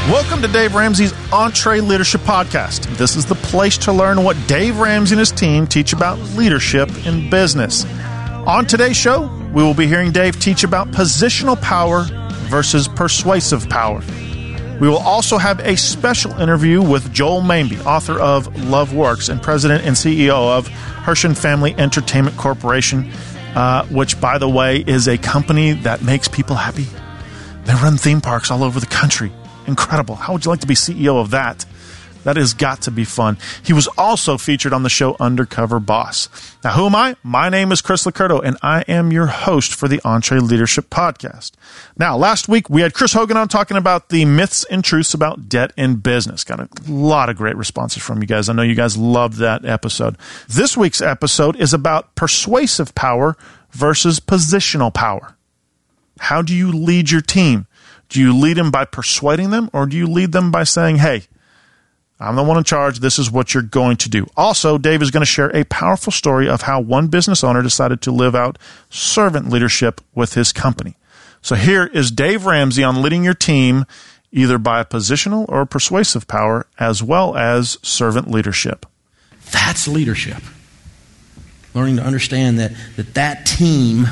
Welcome to Dave Ramsey's Entree Leadership Podcast. This is the place to learn what Dave Ramsey and his team teach about leadership in business. On today's show, we will be hearing Dave teach about positional power versus persuasive power. We will also have a special interview with Joel Mainby, author of LoveWorks and president and CEO of Hershen Family Entertainment Corporation, which, by the way, is a company that makes people happy. They run theme parks all over the country. Incredible. How would you like to be CEO of that? That has got to be fun. He was also featured on the show Undercover Boss. Now, who am I? My name is Chris Licurdo, and I am your host for the Entree Leadership Podcast. Now, last week, we had Chris Hogan on talking about the myths and truths about debt in business. Got a lot of great responses from you guys. I know you guys loved that episode. This week's episode is about persuasive power versus positional power. How do you lead your team? Do you lead them by persuading them, or do you lead them by saying, hey, I'm the one in charge, this is what you're going to do? Also, Dave is going to share a powerful story of how one business owner decided to live out servant leadership with his company. So here is Dave Ramsey on leading your team either by positional or persuasive power, as well as servant leadership. That's leadership. Learning to understand that team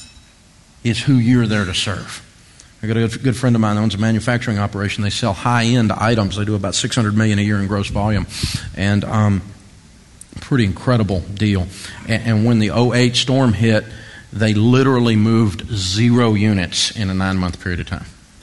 is who you're there to serve. I got a good friend of mine that owns a manufacturing operation. They sell high-end items. They do about $600 million a year in gross volume, and pretty incredible deal. And when the 2008 storm hit, they literally moved 0 units in a 9-month period of time.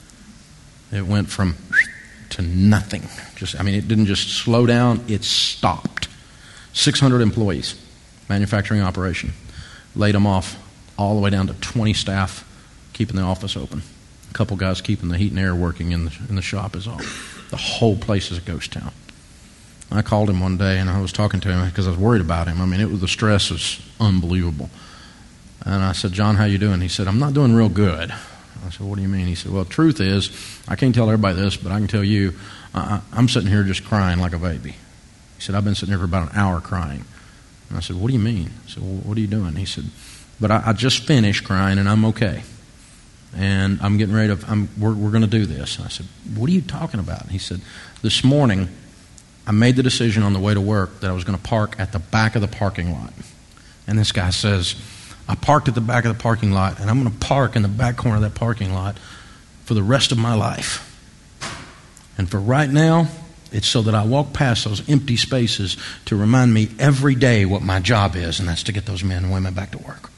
It went from to nothing. It didn't just slow down; it stopped. 600 employees, manufacturing operation, laid them off all the way down to 20 staff, keeping the office open. A couple guys keeping the heat and air working in the shop is all. The whole place is a ghost town. I called him one day and I was talking to him because I was worried about him. The stress was unbelievable. And I said, John, how you doing? He said, I'm not doing real good. I said, what do you mean? He said, well, the truth is, I can't tell everybody this, but I can tell you, I'm sitting here just crying like a baby. He said, I've been sitting here for about an hour crying. And I said, what do you mean? I said, well, what are you doing? He said, but I just finished crying and I'm okay. And I'm getting ready to, we're going to do this. And I said, what are you talking about? And he said, this morning, I made the decision on the way to work that I was going to park at the back of the parking lot. And this guy says, I parked at the back of the parking lot, and I'm going to park in the back corner of that parking lot for the rest of my life. And for right now, it's so that I walk past those empty spaces to remind me every day what my job is, and that's to get those men and women back to work.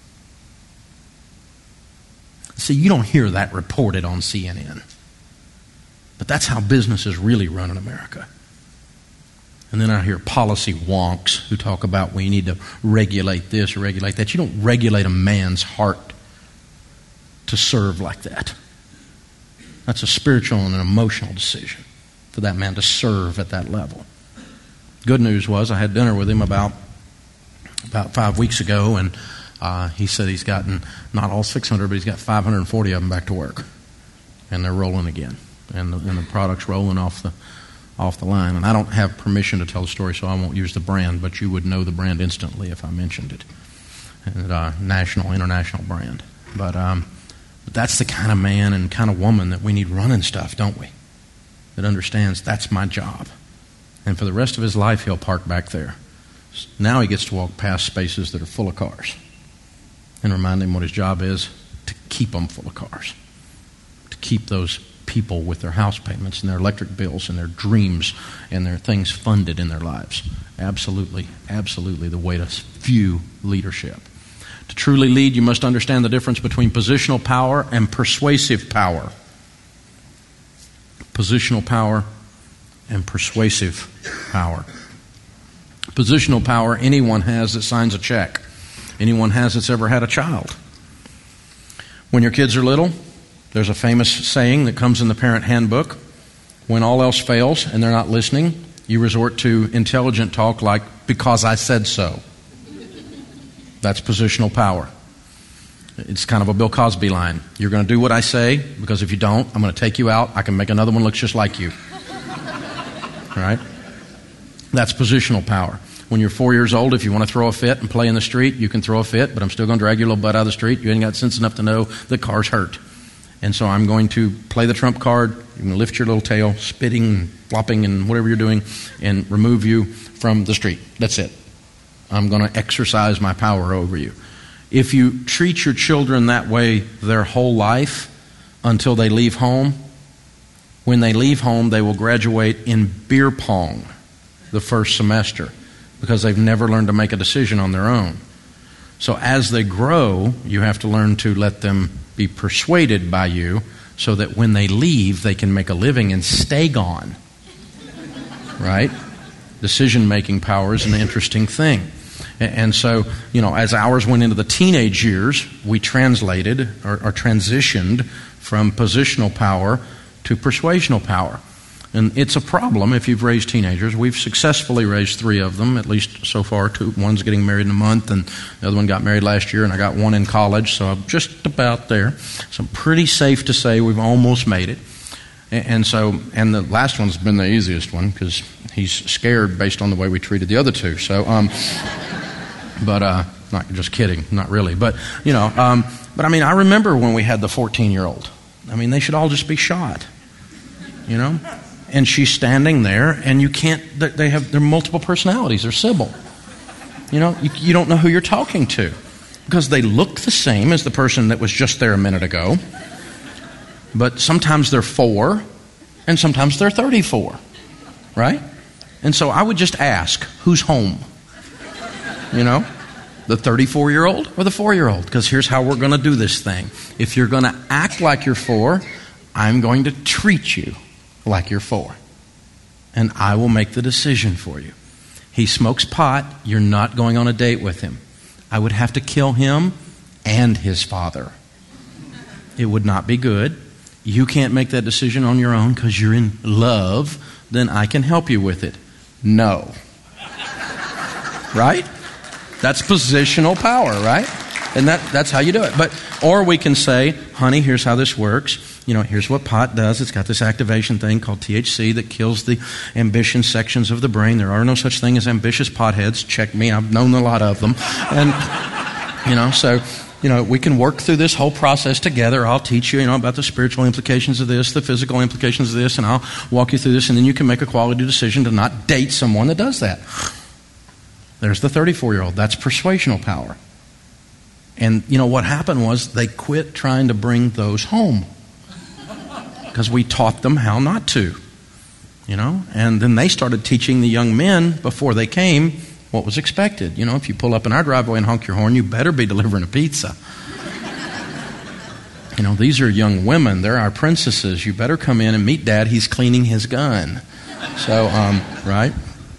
See, you don't hear that reported on CNN. But that's how business is really run in America. And then I hear policy wonks who talk about we need to regulate this or regulate that. You don't regulate a man's heart to serve like that. That's a spiritual and an emotional decision for that man to serve at that level. Good news was I had dinner with him about 5 weeks ago, and he said he's gotten not all 600, but he's got 540 of them back to work, and they're rolling again, and the product's rolling off the line. And I don't have permission to tell the story, so I won't use the brand, but you would know the brand instantly if I mentioned it. And national, international brand. But that's the kind of man and kind of woman that we need running stuff, don't we? That understands that's my job, and for the rest of his life he'll park back there. Now he gets to walk past spaces that are full of cars. And remind him what his job is, to keep them full of cars. To keep those people with their house payments and their electric bills and their dreams and their things funded in their lives. Absolutely, absolutely the way to view leadership. To truly lead, you must understand the difference between positional power and persuasive power. Positional power and persuasive power. Positional power anyone has that signs a check. Anyone has that's ever had a child. When your kids are little, there's a famous saying that comes in the parent handbook. When all else fails and they're not listening, you resort to intelligent talk like, because I said so. That's positional power. It's kind of a Bill Cosby line. You're going to do what I say, because if you don't, I'm going to take you out. I can make another one look just like you. Right? That's positional power. When you're 4 years old, if you want to throw a fit and play in the street, you can throw a fit, but I'm still going to drag your little butt out of the street. You ain't got sense enough to know the car's hurt. And so I'm going to play the trump card. You can lift your little tail, spitting, flopping, and whatever you're doing, and remove you from the street. That's it. I'm going to exercise my power over you. If you treat your children that way their whole life until they leave home, when they leave home, they will graduate in beer pong the first semester because they've never learned to make a decision on their own. So as they grow, you have to learn to let them be persuaded by you so that when they leave, they can make a living and stay gone. Right? Decision-making power is an interesting thing. And so, as ours went into the teenage years, we translated or transitioned from positional power to persuasional power. And it's a problem if you've raised teenagers. We've successfully raised 3 of them, at least so far. 2. One's getting married in a month, and the other one got married last year, and I got one in college, so I'm just about there. So I'm pretty safe to say we've almost made it. And the last one's been the easiest one because he's scared based on the way we treated the other 2. So, not just kidding, not really. But I remember when we had the 14-year-old. They should all just be shot, And she's standing there, and you can't. They're multiple personalities. They're Sybil. You don't know who you're talking to because they look the same as the person that was just there a minute ago. But sometimes they're 4, and sometimes they're 34, right? And so I would just ask, who's home? The 34-year-old or the 4-year-old? Because here's how we're going to do this thing. If you're going to act like you're 4, I'm going to treat you like you're 4. And I will make the decision for you. He smokes pot. You're not going on a date with him. I would have to kill him and his father. It would not be good. You can't make that decision on your own because you're in love. Then I can help you with it. No. Right? That's positional power, right? And that's how you do it. Or we can say, honey, here's how this works. Here's what pot does. It's got this activation thing called THC that kills the ambition sections of the brain. There are no such thing as ambitious potheads. Check me. I've known a lot of them. And, we can work through this whole process together. I'll teach you, about the spiritual implications of this, the physical implications of this, and I'll walk you through this, and then you can make a quality decision to not date someone that does that. There's the 34-year-old. That's persuasional power. And, what happened was they quit trying to bring those home because we taught them how not to, And then they started teaching the young men before they came what was expected. If you pull up in our driveway and honk your horn, you better be delivering a pizza. These are young women. They're our princesses. You better come in and meet Dad. He's cleaning his gun. So, right?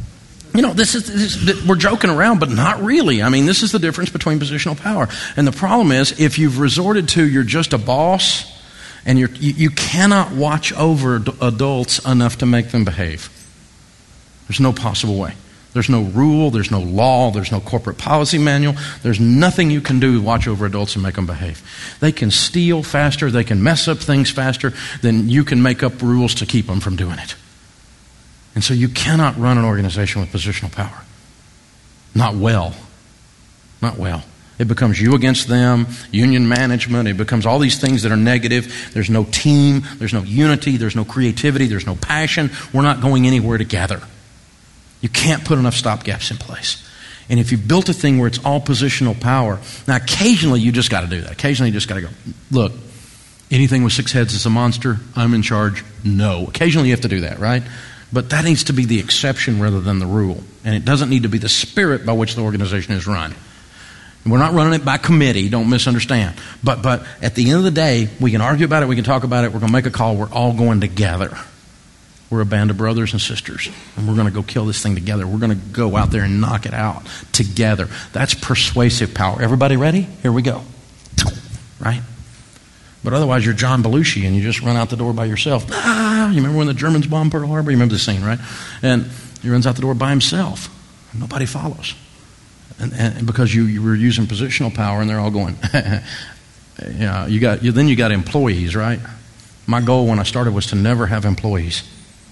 We're joking around, but not really. This is the difference between positional power. And the problem is, if you've resorted to you're just a boss, and you cannot watch over adults enough to make them behave. There's no possible way. There's no rule, there's no law, there's no corporate policy manual. There's nothing you can do to watch over adults and make them behave. They can steal faster, they can mess up things faster than you can make up rules to keep them from doing it. And so you cannot run an organization with positional power. Not well. Not well. It becomes you against them, union management. It becomes all these things that are negative. There's no team. There's no unity. There's no creativity. There's no passion. We're not going anywhere together. You can't put enough stopgaps in place. And if you've built a thing where it's all positional power, now occasionally you just got to do that. Occasionally you just got to go, look, anything with 6 heads is a monster. I'm in charge. No. Occasionally you have to do that, right? But that needs to be the exception rather than the rule. And it doesn't need to be the spirit by which the organization is run. We're not running it by committee, don't misunderstand. But at the end of the day, we can argue about it, we can talk about it, we're going to make a call, we're all going together. We're a band of brothers and sisters, and we're going to go kill this thing together. We're going to go out there and knock it out together. That's persuasive power. Everybody ready? Here we go. Right? But otherwise, you're John Belushi, and you just run out the door by yourself. You remember when the Germans bombed Pearl Harbor? You remember the scene, right? And he runs out the door by himself. Nobody follows. And because you were using positional power, and they're all going, then you got employees, right? My goal when I started was to never have employees.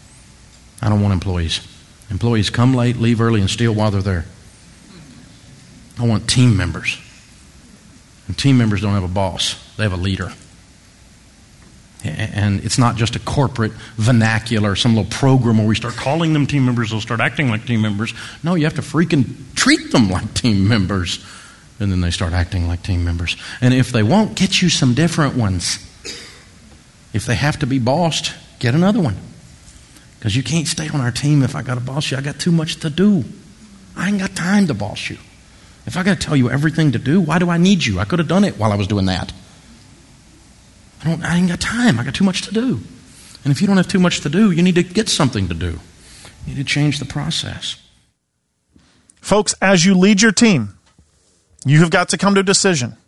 I don't want employees. Employees come late, leave early, and steal while they're there. I want team members. And team members don't have a boss. They have a leader. And it's not just a corporate vernacular, some little program where we start calling them team members, they'll start acting like team members. No, you have to freaking treat them like team members. And then they start acting like team members. And if they won't, get you some different ones. If they have to be bossed, get another one. Because you can't stay on our team if I got to boss you. I got too much to do. I ain't got time to boss you. If I got to tell you everything to do, why do I need you? I could have done it while I was doing that. I ain't got time. I got too much to do. And if you don't have too much to do, you need to get something to do. You need to change the process. Folks, as you lead your team, you have got to come to a decision.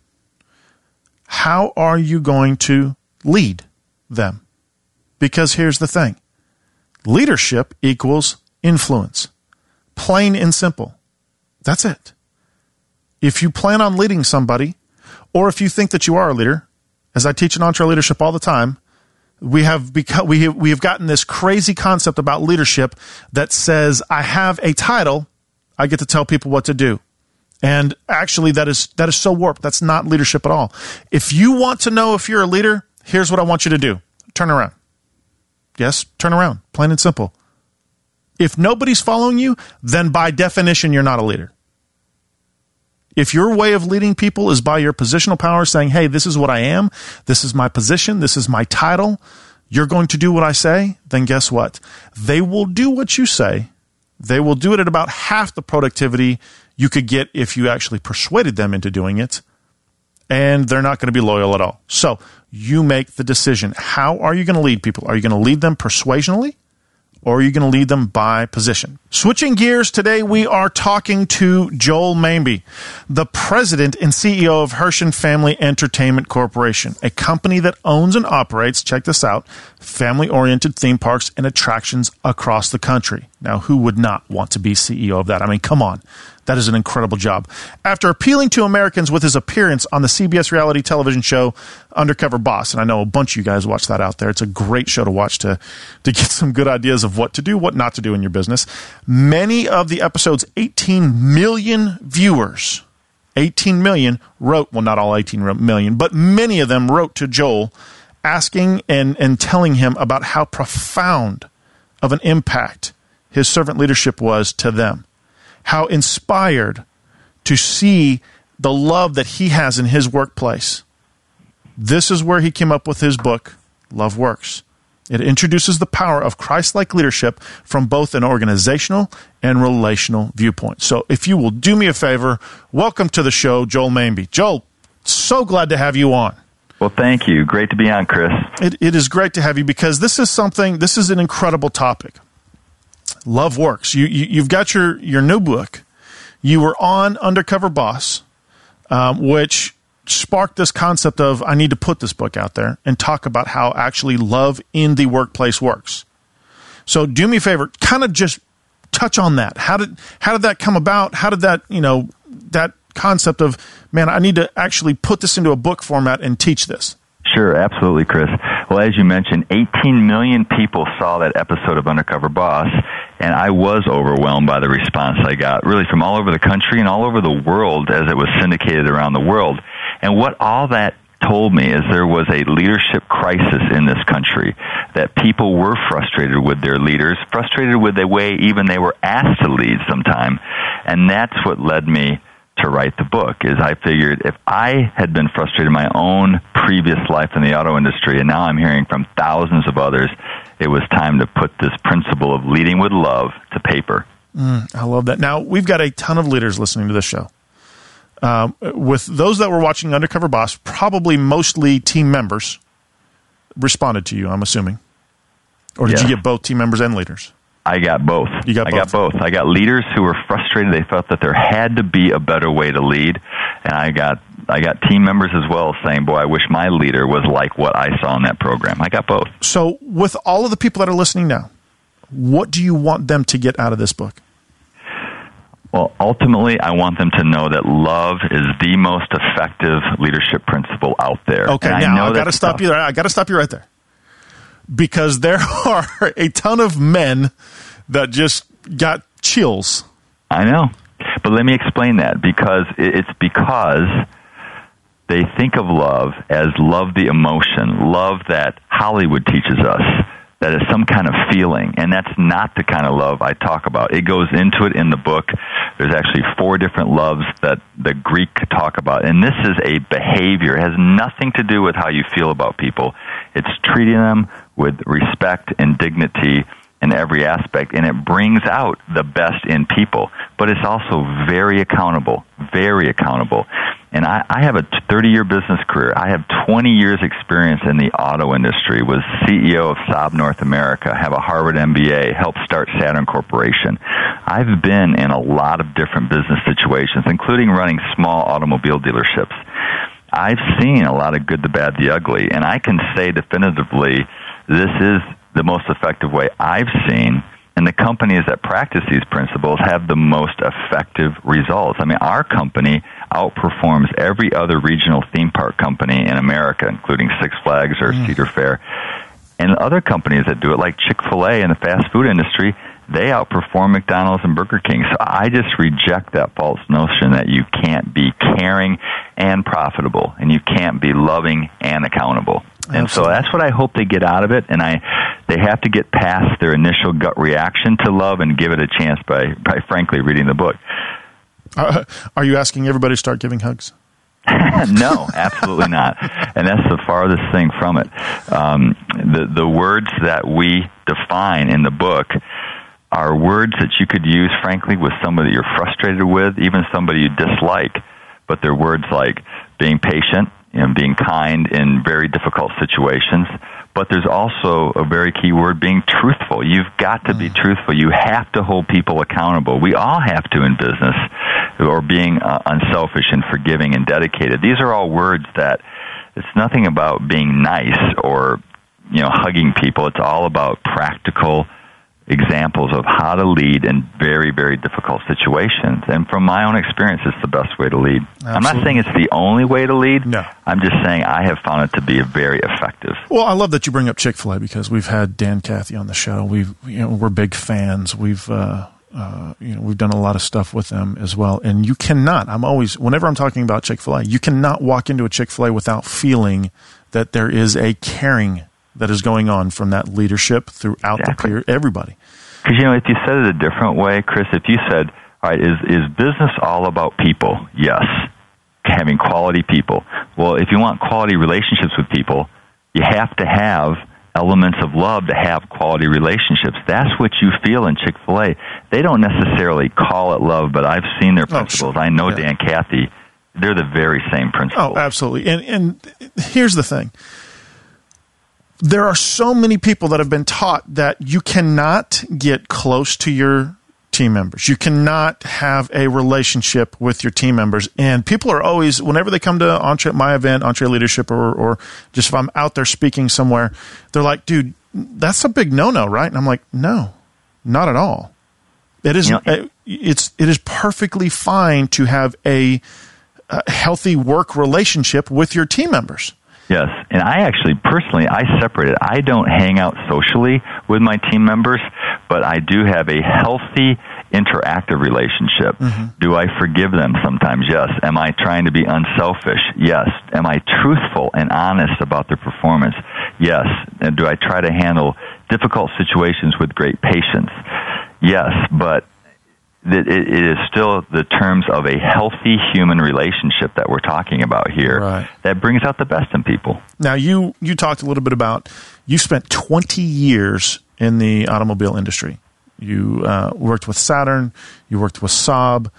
How are you going to lead them? Because here's the thing. Leadership equals influence. Plain and simple. That's it. If you plan on leading somebody, or if you think that you are a leader, as I teach in EntreLeadership all the time, we have gotten this crazy concept about leadership that says, I have a title, I get to tell people what to do. And actually, that is so warped. That's not leadership at all. If you want to know if you're a leader, here's what I want you to do. Turn around. Yes, turn around. Plain and simple. If nobody's following you, then by definition, you're not a leader. If your way of leading people is by your positional power, saying, hey, this is what I am, this is my position, this is my title, you're going to do what I say, then guess what? They will do what you say. They will do it at about half the productivity you could get if you actually persuaded them into doing it, and they're not going to be loyal at all. So you make the decision. How are you going to lead people? Are you going to lead them persuasionally? Or are you going to lead them by position? Switching gears, today we are talking to Joel Manby, the president and CEO of Hershen Family Entertainment Corporation, a company that owns and operates, check this out, family-oriented theme parks and attractions across the country. Now, who would not want to be CEO of that? I mean, come on. That is an incredible job. After appealing to Americans with his appearance on the CBS reality television show Undercover Boss, and I know a bunch of you guys watch that out there. It's a great show to watch to get some good ideas of what to do, what not to do in your business. Many of the episode's 18 million viewers, 18 million wrote, well, not all 18 million, but many of them wrote to Joel asking and telling him about how profound of an impact his servant leadership was to them. How inspired to see the love that he has in his workplace. This is where he came up with his book, Love Works. It introduces the power of Christ-like leadership from both an organizational and relational viewpoint. So if you will do me a favor, welcome to the show, Joel Manby. Joel, so glad to have you on. Well, thank you. Great to be on, Chris. It is great to have you because this is an incredible topic. Love Works. You've got your new book. You were on Undercover Boss, which sparked this concept of I need to put this book out there and talk about how actually love in the workplace works. So do me a favor, kind of just touch on that. How did that come about? How did that, that concept of, man, I need to actually put this into a book format and teach this? Sure, absolutely, Chris. Well, as you mentioned, 18 million people saw that episode of Undercover Boss, and I was overwhelmed by the response I got, really from all over the country and all over the world as it was syndicated around the world. And what all that told me is there was a leadership crisis in this country, that people were frustrated with their leaders, frustrated with the way even they were asked to lead sometime, and that's what led me to write the book. Is I figured if I had been frustrated in my own previous life in the auto industry, and now I'm hearing from thousands of others, it was time to put this principle of leading with love to paper. I love that. Now, we've got a ton of leaders listening to this show. With those that were watching Undercover Boss, probably mostly team members responded to you, I'm assuming. Or did you get both team members and leaders? I got both. You got both? I got both. I got leaders who were frustrated. They felt that there had to be a better way to lead. And I got team members as well saying, boy, I wish my leader was like what I saw in that program. I got both. So with all of the people that are listening now, what do you want them to get out of this book? Well, ultimately, I want them to know that love is the most effective leadership principle out there. Okay, now I got to stop you there. I got to stop you right there. Because there are a ton of men that just got chills. I know. But let me explain that. Because they think of love as love the emotion, love that Hollywood teaches us, that is some kind of feeling, and that's not the kind of love I talk about. It goes into it in the book. There's actually 4 different loves that the Greek talk about, and this is a behavior. It has nothing to do with how you feel about people. It's treating them with respect and dignity in every aspect, and it brings out the best in people, but it's also very accountable, very accountable. And I have a 30-year business career. I have 20 years experience in the auto industry, was CEO of Saab North America, have a Harvard MBA, helped start Saturn Corporation. I've been in a lot of different business situations, including running small automobile dealerships. I've seen a lot of good, the bad, the ugly, and I can say definitively this is the most effective way I've seen, and the companies that practice these principles have the most effective results. I mean, our company outperforms every other regional theme park company in America, including Six Flags or Cedar Fair. And other companies that do it, like Chick-fil-A in the fast food industry, they outperform McDonald's and Burger King. So I just reject that false notion that you can't be caring and profitable, and you can't be loving and accountable. And so that's what I hope they get out of it, and they have to get past their initial gut reaction to love and give it a chance by frankly, reading the book. Are you asking everybody to start giving hugs? No, absolutely not. And that's the farthest thing from it. The words that we define in the book are words that you could use, frankly, with somebody you're frustrated with, even somebody you dislike, but they're words like being patient, being kind in very difficult situations. But there's also a very key word, being truthful. You've got to be truthful. You have to hold people accountable. We all have to in business, or being unselfish and forgiving and dedicated. These are all words that it's nothing about being nice or hugging people. It's all about practical examples of how to lead in very, very difficult situations. And from my own experience, it's the best way to lead. Absolutely. I'm not saying it's the only way to lead. No. I'm just saying I have found it to be very effective. Well, I love that you bring up Chick-fil-A, because we've had Dan Cathy on the show. We're big fans. We've done a lot of stuff with them as well. And you cannot, whenever I'm talking about Chick-fil-A, you cannot walk into a Chick-fil-A without feeling that there is a caring that is going on from that leadership throughout the period, everybody. Because, if you said it a different way, Chris, if you said, all right, is business all about people? Yes. Having quality people. Well, if you want quality relationships with people, you have to have elements of love to have quality relationships. That's what you feel in Chick-fil-A. They don't necessarily call it love, but I've seen their principles. I know Dan Cathy. They're the very same principles. Oh, absolutely. And here's the thing. There are so many people that have been taught that you cannot get close to your team members. You cannot have a relationship with your team members. And people are always, whenever they come to my event, Entre Leadership, or just if I'm out there speaking somewhere, they're like, dude, that's a big no-no, right? And I'm like, no, not at all. It is, it is perfectly fine to have a healthy work relationship with your team members. Yes, and I actually, personally, I separate it. I don't hang out socially with my team members, but I do have a healthy, interactive relationship. Mm-hmm. Do I forgive them sometimes? Yes. Am I trying to be unselfish? Yes. Am I truthful and honest about their performance? Yes. And do I try to handle difficult situations with great patience? Yes, but it is still the terms of a healthy human relationship that we're talking about here, right, that brings out the best in people. Now, you talked a little bit about, you spent 20 years in the automobile industry. You worked with Saturn, you worked with Saab,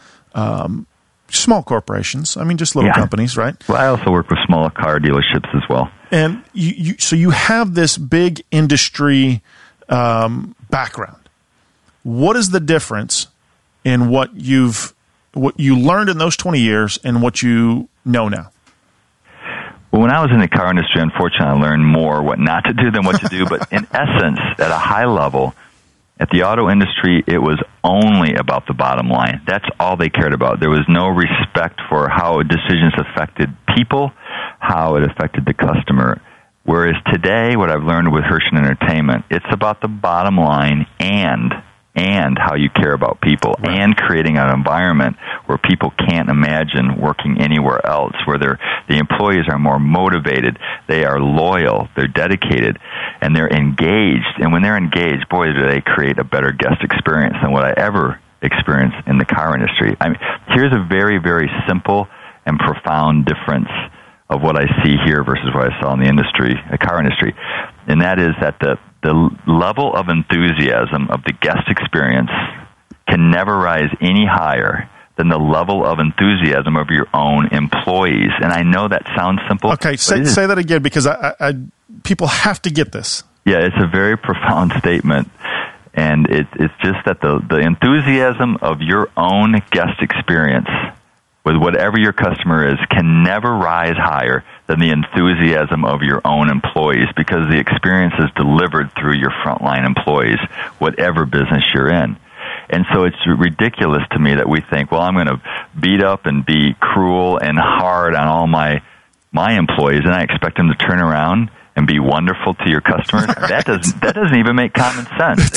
small corporations. I mean, just little companies, right? Well, I also work with small car dealerships as well. And so you have this big industry background. What is the difference in what you learned in those 20 years and what you know now? Well, when I was in the car industry, unfortunately, I learned more what not to do than what to do. But in essence, at a high level, at the auto industry, it was only about the bottom line. That's all they cared about. There was no respect for how decisions affected people, how it affected the customer. Whereas today, what I've learned with Herschend Entertainment, it's about the bottom line and and how you care about people, and creating an environment where people can't imagine working anywhere else, where the employees are more motivated, they are loyal, they're dedicated, and they're engaged. And when they're engaged, boy, do they create a better guest experience than what I ever experienced in the car industry. I mean, here's a very, very simple and profound difference of what I see here versus what I saw in the car industry, and that is that the level of enthusiasm of the guest experience can never rise any higher than the level of enthusiasm of your own employees. And I know that sounds simple. Okay, say that again, because I people have to get this. Yeah, it's a very profound statement. And it's just that the enthusiasm of your own guest experience with whatever your customer is can never rise higher than the enthusiasm of your own employees, because the experience is delivered through your frontline employees, whatever business you're in. And so it's ridiculous to me that we think, well, I'm going to beat up and be cruel and hard on all my employees, and I expect them to turn around and be wonderful to your customers. That doesn't even make common sense.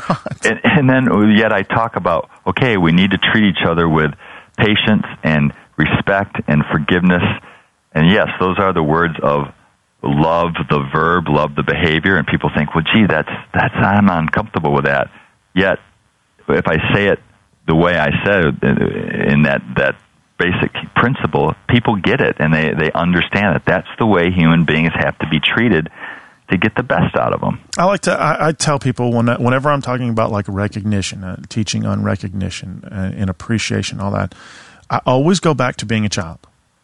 And yet I talk about, okay, we need to treat each other with patience and respect and forgiveness. And yes, those are the words of love, the verb, love the behavior. And people think, well, gee, I'm uncomfortable with that. Yet, if I say it the way I said it, in that basic principle, people get it, and they understand that that's the way human beings have to be treated to get the best out of them. I tell people whenever I'm talking about like recognition, teaching on recognition and appreciation, all that, I always go back to being a child.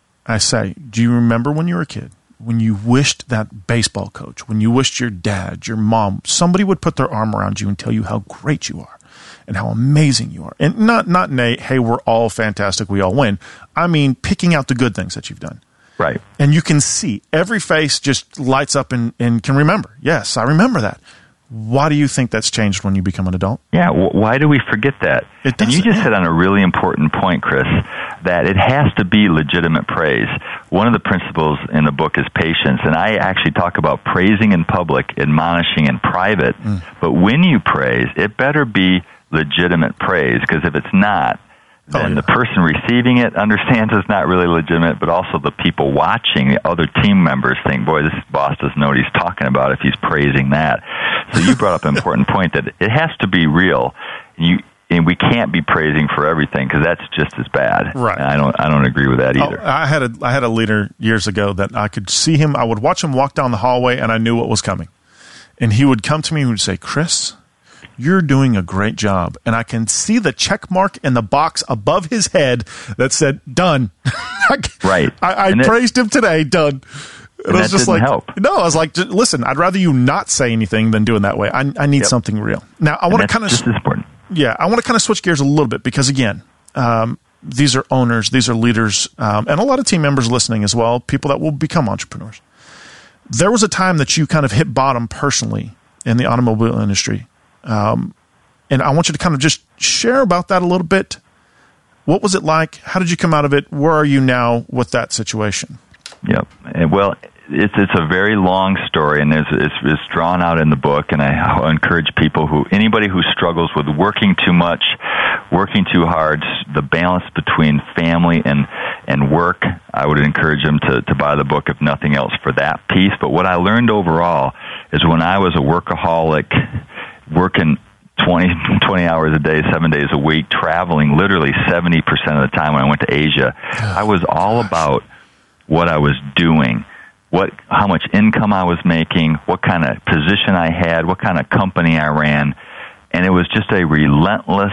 I say, do you remember when you were a kid, when you wished that baseball coach, when you wished your dad, your mom, somebody would put their arm around you and tell you how great you are and how amazing you are? And not Nate, hey, we're all fantastic, we all win. I mean, picking out the good things that you've done. Right. And you can see every face just lights up and can remember. Yes, I remember that. Why do you think that's changed when you become an adult? Yeah, why do we forget that? And you just hit on a really important point, Chris, that it has to be legitimate praise. One of the principles in the book is patience, and I actually talk about praising in public, admonishing in private. But when you praise, it better be legitimate praise, because if it's not, then the person receiving it understands it's not really legitimate, but also the people watching, the other team members think, boy, this boss doesn't know what he's talking about if he's praising that. So you brought up an important point that it has to be real. And we can't be praising for everything, because that's just as bad. Right. And I don't agree with that either. I had a leader years ago that I could see him. I would watch him walk down the hallway, and I knew what was coming. And he would come to me and would say, Chris, you're doing a great job. And I can see the check mark in the box above his head that said, done. Right. I praised him today, done. And that didn't help. No, I was like, listen, I'd rather you not say anything than doing that way. I need something real. Now, I want to kind of just as important. Yeah, I want to kind of switch gears a little bit, because again, these are owners, these are leaders, and a lot of team members listening as well, people that will become entrepreneurs. There was a time that you kind of hit bottom personally in the automobile industry. And I want you to kind of just share about that a little bit. What was it like? How did you come out of it? Where are you now with that situation? Yep. Well, it's a very long story, and it's drawn out in the book. And I encourage anybody who struggles with working too much, working too hard, the balance between family and work, I would encourage them to buy the book, if nothing else, for that piece. But what I learned overall is when I was a workaholic, working 20 hours a day, 7 days a week, traveling literally 70% of the time when I went to Asia, I was all about what I was doing, how much income I was making, what kind of position I had, what kind of company I ran. And it was just a relentless,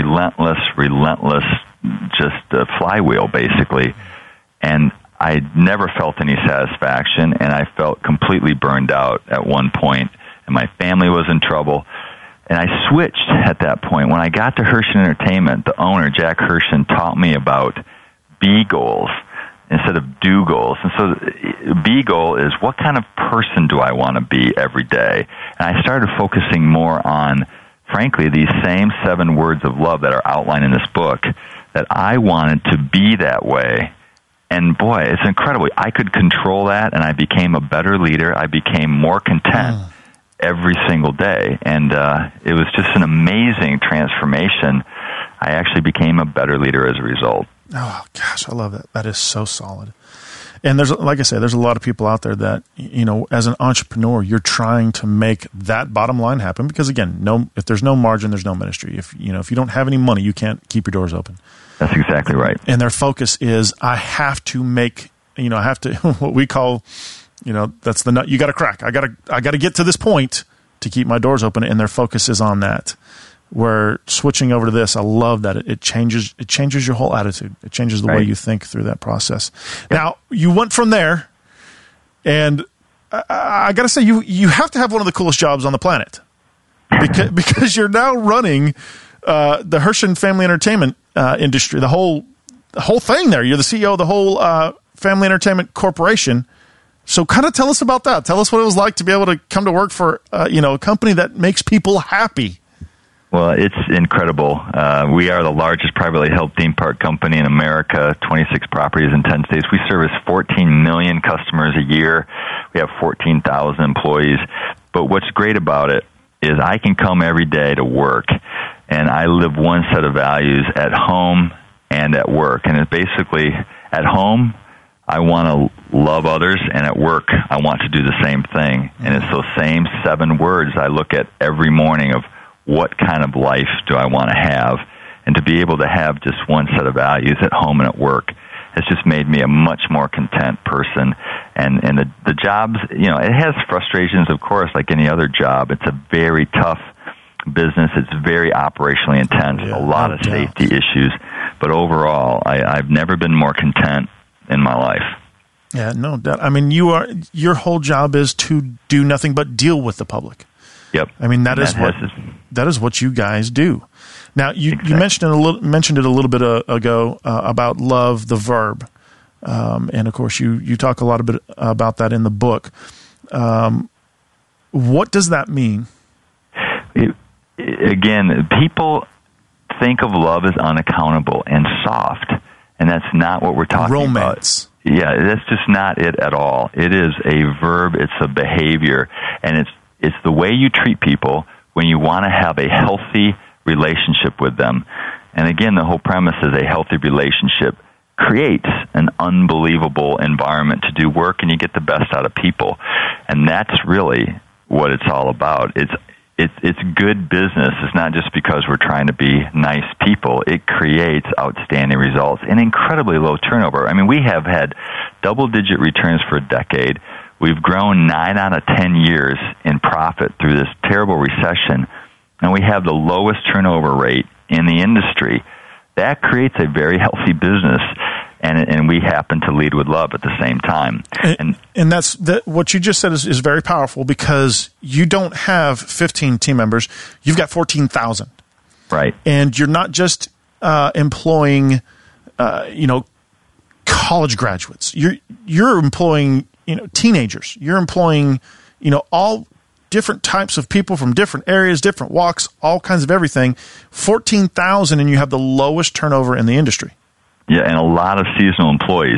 just flywheel, basically. And I never felt any satisfaction, and I felt completely burned out at one point, and my family was in trouble. And I switched at that point. When I got to Hershen Entertainment, the owner, Jack Hershen, taught me about B goals instead of do goals. And so B goal is, what kind of person do I want to be every day? And I started focusing more on, frankly, these same 7 words of love that are outlined in this book, that I wanted to be that way. And boy, it's incredible. I could control that, and I became a better leader. I became more content. every single day. And it was just an amazing transformation. I actually became a better leader as a result. Oh, gosh, I love that. That is so solid. And there's, like I said, there's a lot of people out there that, as an entrepreneur, you're trying to make that bottom line happen because, again, if there's no margin, there's no ministry. If you don't have any money, you can't keep your doors open. That's exactly right. And their focus is, I have to make, I have to, what we call, that's the nut you got to crack. I got to get to this point to keep my doors open. And their focus is on that. Where switching over to this, I love that it changes your whole attitude. It changes the way you think through that process. Yep. Now, you went from there, and I got to say, you have to have one of the coolest jobs on the planet because you're now running the Herschen Family Entertainment industry, the whole thing there. You're the CEO of the whole Family Entertainment Corporation. So kind of tell us about that. Tell us what it was like to be able to come to work for a company that makes people happy. Well, it's incredible. We are the largest privately held theme park company in America, 26 properties in 10 states. We service 14 million customers a year. We have 14,000 employees. But what's great about it is I can come every day to work, and I live one set of values at home and at work. And it's basically, at home, I want to love others, and at work, I want to do the same thing. And it's those same 7 words I look at every morning of, what kind of life do I want to have? And to be able to have just one set of values at home and at work has just made me a much more content person. And the jobs, it has frustrations, of course, like any other job. It's a very tough business. It's very operationally intense, a lot of safety issues. But overall, I've never been more content in my life. Yeah, no doubt. I mean, your whole job is to do nothing but deal with the public. Yep. I mean, that is what you guys do. Now, you mentioned it a little bit ago about love, the verb, and of course you talk a lot of bit about that in the book. What does that mean? Again, people think of love as unaccountable and soft, and that's not what we're talking about. Romance. Yeah, that's just not it at all. It is a verb. It's a behavior, and it's the way you treat people when you want to have a healthy relationship with them. And again, the whole premise is a healthy relationship creates an unbelievable environment to do work, and you get the best out of people. And that's really what it's all about. It's good business. It's not just because we're trying to be nice people. It creates outstanding results and incredibly low turnover. I mean, we have had double-digit returns for a decade. We've grown 9 out of 10 years in profit through this terrible recession, and we have the lowest turnover rate in the industry. That creates a very healthy business, and we happen to lead with love at the same time. And that's what you just said is very powerful because you don't have 15 team members. You've got 14,000. Right. And you're not just employing, college graduates. You're employing teenagers. You're employing, all different types of people from different areas, different walks, all kinds of everything. 14,000, and you have the lowest turnover in the industry. Yeah, and a lot of seasonal employees,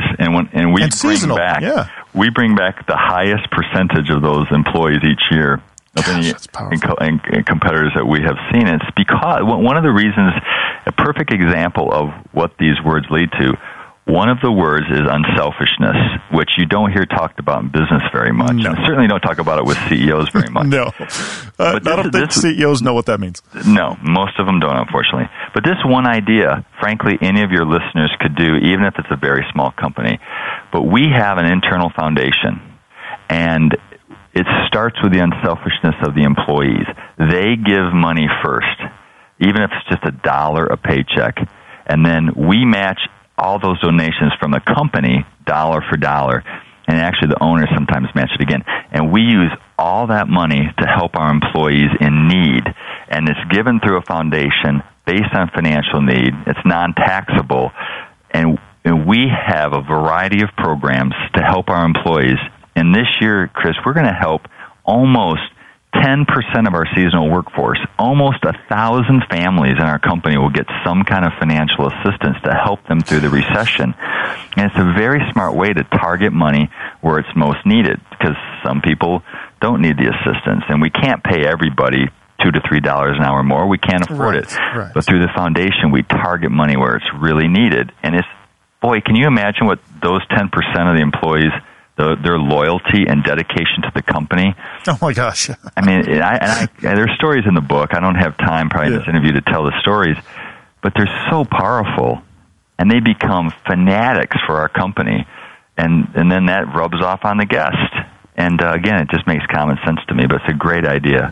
we bring back the highest percentage of those employees each year of any competitors that we have seen. It's because one of the reasons, a perfect example of what these words lead to. One of the words is unselfishness, which you don't hear talked about in business very much. No. And certainly don't talk about it with CEOs very much. No. I don't think CEOs know what that means. No, most of them don't, unfortunately. But this one idea, frankly, any of your listeners could do, even if it's a very small company. But we have an internal foundation, and it starts with the unselfishness of the employees. They give money first, even if it's just $1 a paycheck. And then we match all those donations from the company, dollar for dollar, and actually the owners sometimes match it again. And we use all that money to help our employees in need, and it's given through a foundation based on financial need. It's non-taxable, and we have a variety of programs to help our employees. And this year, Chris, we're going to help almost 10% of our seasonal workforce. Almost 1,000 families in our company will get some kind of financial assistance to help them through the recession. And it's a very smart way to target money where it's most needed, because some people don't need the assistance, and we can't pay everybody $2 to $3 an hour more. We can't afford it. Right. But through the foundation, we target money where it's really needed. And boy, can you imagine what those 10% of the employees, their loyalty and dedication to the company? Oh my gosh! I mean, there's stories in the book. I don't have time probably in this interview to tell the stories, but they're so powerful, and they become fanatics for our company, and then that rubs off on the guest. And again, it just makes common sense to me, but it's a great idea.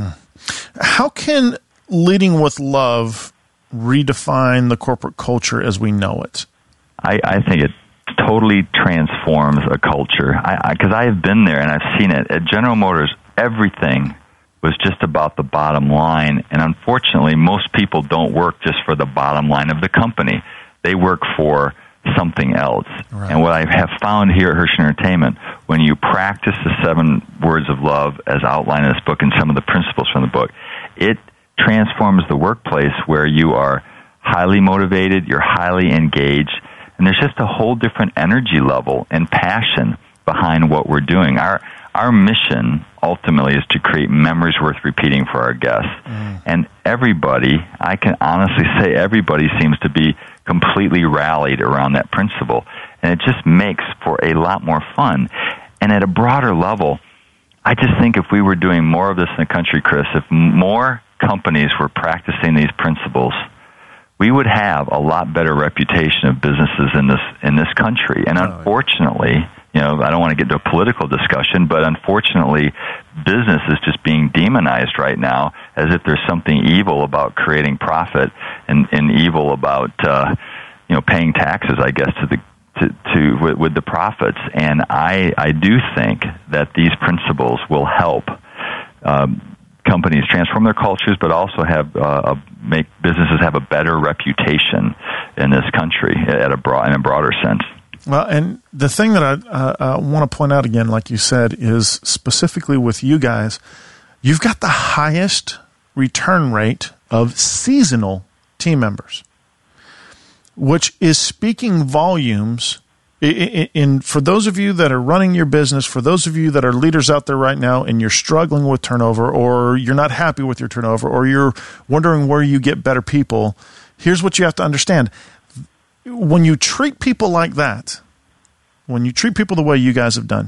How can leading with love redefine the corporate culture as we know it? I think it totally transforms a culture. Because I have been there and I've seen it. At General Motors, everything was just about the bottom line. And unfortunately, most people don't work just for the bottom line of the company. They work for something else. Right. And what I have found here at Hirsch Entertainment, when you practice the 7 words of love as outlined in this book and some of the principles from the book, it transforms the workplace where you are highly motivated, you're highly engaged, and there's just a whole different energy level and passion behind what we're doing. Our mission ultimately is to create memories worth repeating for our guests. And everybody, I can honestly say everybody seems to be completely rallied around that principle. And it just makes for a lot more fun. And at a broader level, I just think if we were doing more of this in the country, Chris, if more companies were practicing these principles, we would have a lot better reputation of businesses in this country. And unfortunately, I don't want to get into a political discussion, but unfortunately, business is just being demonized right now as if there's something evil about creating profit and evil about paying taxes, I guess, with the profits. And I do think that these principles will help companies transform their cultures, but also make businesses have a better reputation in this country in a broader sense. Well, and the thing that I want to point out again, like you said, is specifically with you guys, you've got the highest return rate of seasonal team members, which is speaking volumes. For those of you that are running your business, for those of you that are leaders out there right now and you're struggling with turnover, or you're not happy with your turnover, or you're wondering where you get better people, here's what you have to understand. When you treat people like that, when you treat people the way you guys have done,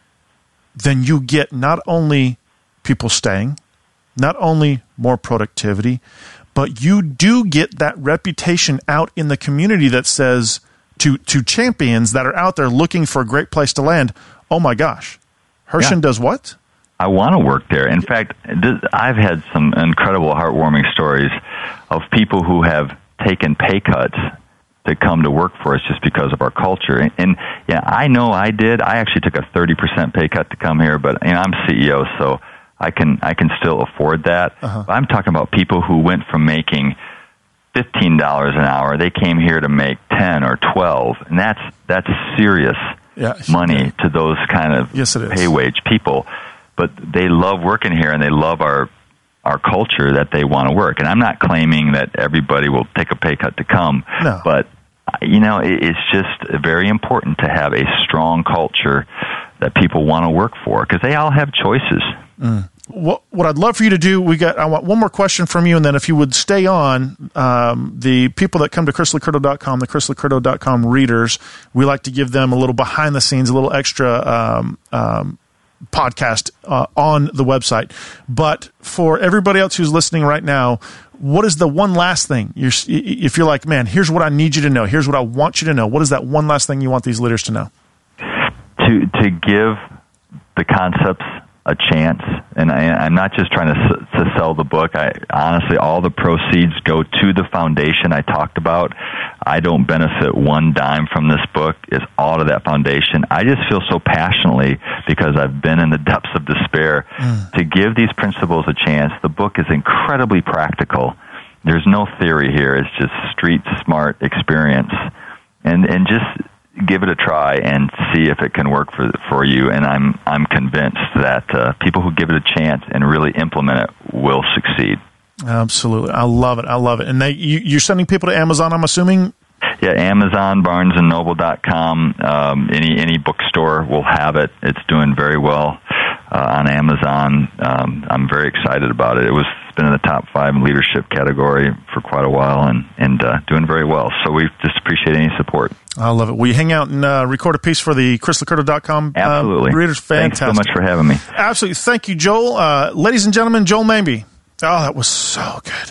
then you get not only people staying, not only more productivity, but you do get that reputation out in the community that says to champions that are out there looking for a great place to land, oh my gosh, Hirschen does what? I want to work there. In fact, I've had some incredible heartwarming stories of people who have taken pay cuts to come to work for us just because of our culture. And I know I did. I actually took a 30% pay cut to come here, but I'm CEO, so I can still afford that. But I'm talking about people who went from making $15 an hour, they came here to make 10 or 12, and that's serious money to those kind of pay wage people. But they love working here, and they love our culture that they want to work. And I'm not claiming that everybody will take a pay cut to come, but it's just very important to have a strong culture that people want to work for, because they all have choices. What I'd love for you to do, I want one more question from you, and then if you would stay on, the people that come to chrislicurdo.com, the chrislicurdo.com readers, we like to give them a little behind the scenes, a little extra podcast on the website. But for everybody else who's listening right now, what is the one last thing? If you're like, man, here's what I need you to know, here's what I want you to know, what is that one last thing you want these leaders to know? To give the concepts a chance, and I'm not just trying to sell the book. Honestly, all the proceeds go to the foundation I talked about. I don't benefit one dime from this book. It's all to that foundation. I just feel so passionately, because I've been in the depths of despair, to give these principles a chance. The book is incredibly practical. There's no theory here. It's just street smart experience, and just give it a try and see if it can work for you. And I'm convinced that people who give it a chance and really implement it will succeed. Absolutely, I love it. And you're sending people to Amazon, I'm assuming. Yeah, Amazon, BarnesandNoble.com, any bookstore will have it. It's doing very well. on Amazon. I'm very excited about it. It's been in the top 5 leadership category for quite a while and doing very well. So we just appreciate any support. I love it. Will you hang out and record a piece for the ChrisLucurto.com Absolutely. readers? Fantastic. Thanks so much for having me. Absolutely. Thank you, Joel. Ladies and gentlemen, Joel Manby. Oh, that was so good.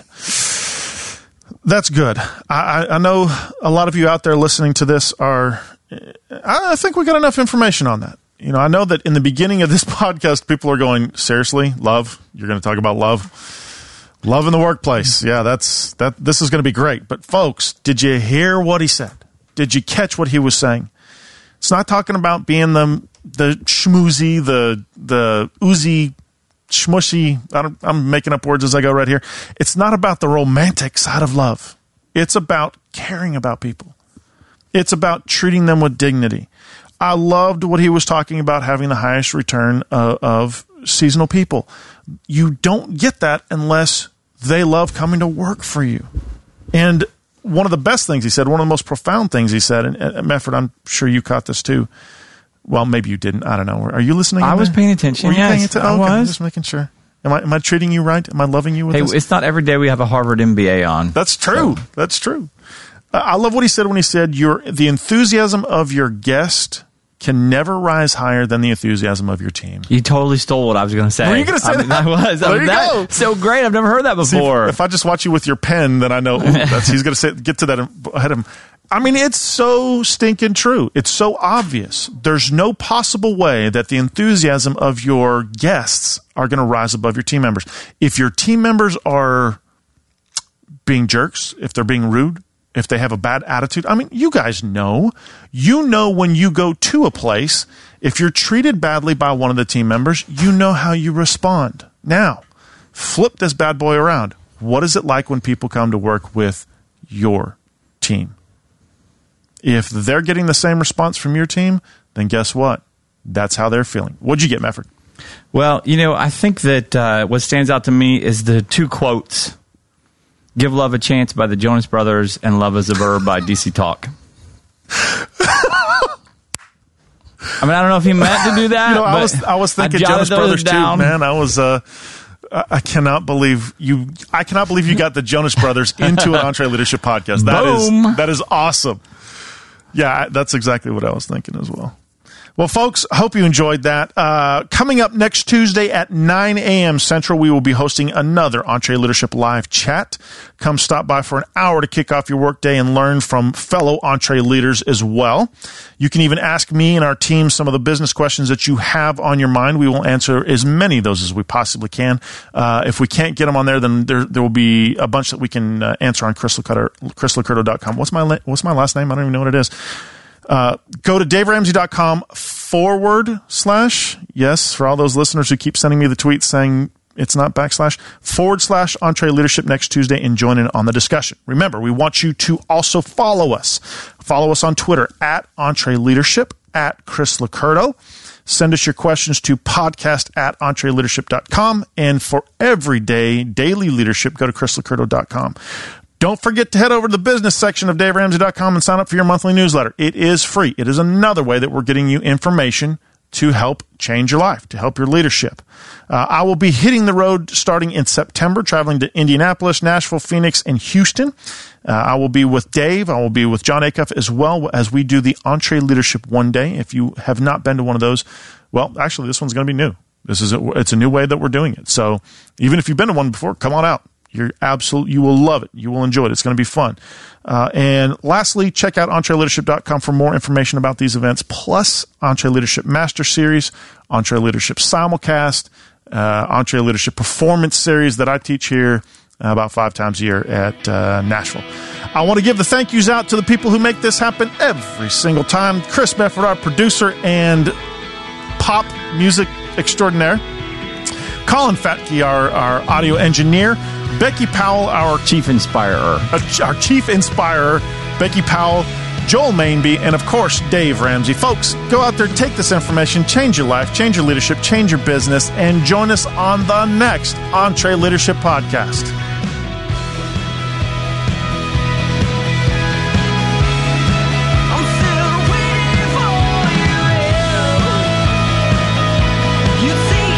That's good. I know a lot of you out there listening to this are, I think we got enough information on that. You know, I know that in the beginning of this podcast, people are going, seriously, love? You're going to talk about love? Love in the workplace. Yeah, this is going to be great. But folks, did you hear what he said? Did you catch what he was saying? It's not talking about being the schmoozy, the oozy, schmushy. I'm making up words as I go right here. It's not about the romantic side of love. It's about caring about people. It's about treating them with dignity. I loved what he was talking about, having the highest return of seasonal people. You don't get that unless they love coming to work for you. And one of the best things he said, one of the most profound things he said, and Mefford, I'm sure you caught this too. Well, maybe you didn't. I don't know. Are you listening? I was paying attention. Were you paying attention? I was. I'm just making sure. Am I treating you right? Am I loving you with this? Hey, it's not every day we have a Harvard MBA on. That's true. So. That's true. I love what he said when he said, the enthusiasm of your guest can never rise higher than the enthusiasm of your team. You totally stole what I was going to say. Were you going to say that? I was. There you go. So great. I've never heard that before. See, if I just watch you with your pen, then I know he's going to get to that ahead of him. I mean, it's so stinking true. It's so obvious. There's no possible way that the enthusiasm of your guests are going to rise above your team members. If your team members are being jerks, if they're being rude, if they have a bad attitude, I mean, you guys know. You know when you go to a place, if you're treated badly by one of the team members, you know how you respond. Now, flip this bad boy around. What is it like when people come to work with your team? If they're getting the same response from your team, then guess what? That's how they're feeling. What'd you get, Mefford? Well, I think that what stands out to me is the 2 quotes. Give Love a Chance by the Jonas Brothers and Love is a Verb by DC Talk. I mean, I don't know if he meant to do that. I was thinking Jonas Brothers too, man. I cannot believe you. I cannot believe you got the Jonas Brothers into an Entre Leadership podcast. That is awesome. Yeah, that's exactly what I was thinking as well. Well, folks, I hope you enjoyed that. Coming up next Tuesday at 9 a.m. Central, we will be hosting another Entre Leadership live chat. Come stop by for an hour to kick off your workday and learn from fellow Entre leaders as well. You can even ask me and our team some of the business questions that you have on your mind. We will answer as many of those as we possibly can. If we can't get them on there, then there will be a bunch that we can answer on ChrisLucurto.com. What's my last name? I don't even know what it is. Go to DaveRamsey.com / yes, for all those listeners who keep sending me the tweets saying it's not / Entre Leadership next Tuesday and join in on the discussion. Remember, we want you to also follow us. Follow us on Twitter at Entre Leadership, at Chris Lucurto. Send us your questions to podcast@entreleadership.com. And for everyday daily leadership, go to ChrisLucurto.com. Don't forget to head over to the business section of DaveRamsey.com and sign up for your monthly newsletter. It is free. It is another way that we're getting you information to help change your life, to help your leadership. I will be hitting the road starting in September, traveling to Indianapolis, Nashville, Phoenix, and Houston. I will be with Dave. I will be with John Acuff as well as we do the Entre Leadership One Day. If you have not been to one of those, well, actually, this one's going to be new. It's a new way that we're doing it. So even if you've been to one before, come on out. You will love it. You will enjoy it. It's going to be fun. And lastly, check out EntreLeadership.com for more information about these events, plus Entre Leadership Master Series, Entre Leadership Simulcast, Entre Leadership Performance Series that I teach here about 5 times a year at Nashville. I want to give the thank yous out to the people who make this happen every single time. Chris Mefford, our producer and pop music extraordinaire. Colin Fatke, our audio engineer. Becky Powell, our Chief Inspirer. Becky Powell, Joel Manby, and of course, Dave Ramsey. Folks, go out there, take this information, change your life, change your leadership, change your business, and join us on the next Entre Leadership Podcast. You think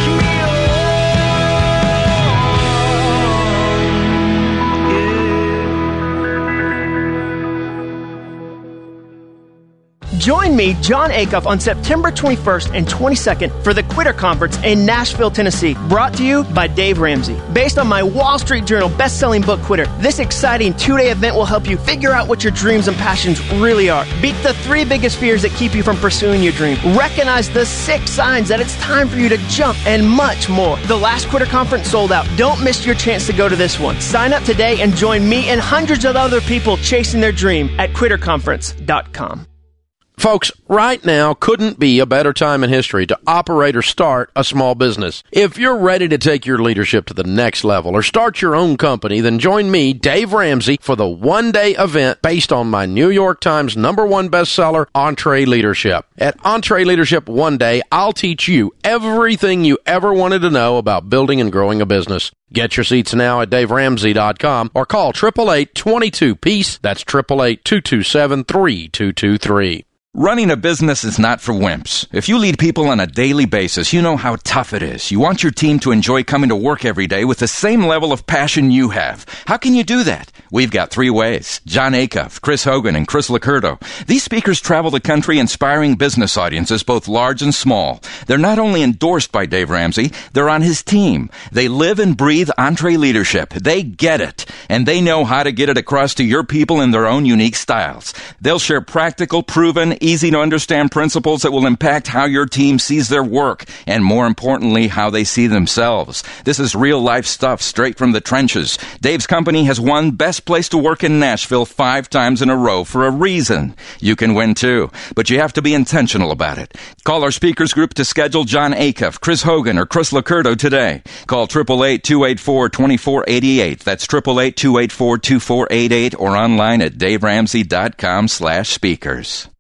Join me, John Acuff, on September 21st and 22nd for the Quitter Conference in Nashville, Tennessee, brought to you by Dave Ramsey. Based on my Wall Street Journal best-selling book, Quitter, this exciting 2-day event will help you figure out what your dreams and passions really are. Beat the 3 biggest fears that keep you from pursuing your dream. Recognize the 6 signs that it's time for you to jump, and much more. The last Quitter Conference sold out. Don't miss your chance to go to this one. Sign up today and join me and hundreds of other people chasing their dream at quitterconference.com. Folks, right now couldn't be a better time in history to operate or start a small business. If you're ready to take your leadership to the next level or start your own company, then join me, Dave Ramsey, for the one-day event based on my New York Times #1 bestseller, EntreLeadership. At EntreLeadership One Day, I'll teach you everything you ever wanted to know about building and growing a business. Get your seats now at DaveRamsey.com or call 888-22-PEACE. That's 888-227-3223. Running a business is not for wimps. If you lead people on a daily basis, you know how tough it is. You want your team to enjoy coming to work every day with the same level of passion you have. How can you do that? We've got 3 ways. John Acuff, Chris Hogan, and Chris Licurdo. These speakers travel the country inspiring business audiences, both large and small. They're not only endorsed by Dave Ramsey, they're on his team. They live and breathe EntreLeadership. They get it, and they know how to get it across to your people in their own unique styles. They'll share practical, proven, easy-to-understand principles that will impact how your team sees their work, and more importantly, how they see themselves. This is real-life stuff straight from the trenches. Dave's company has won Best Place to Work in Nashville 5 times in a row for a reason. You can win too, but you have to be intentional about it. Call our speakers group to schedule John Acuff, Chris Hogan, or Chris Licurdo today. Call 888-284-2488. That's 888-284-2488 or online at daveramsey.com/speakers.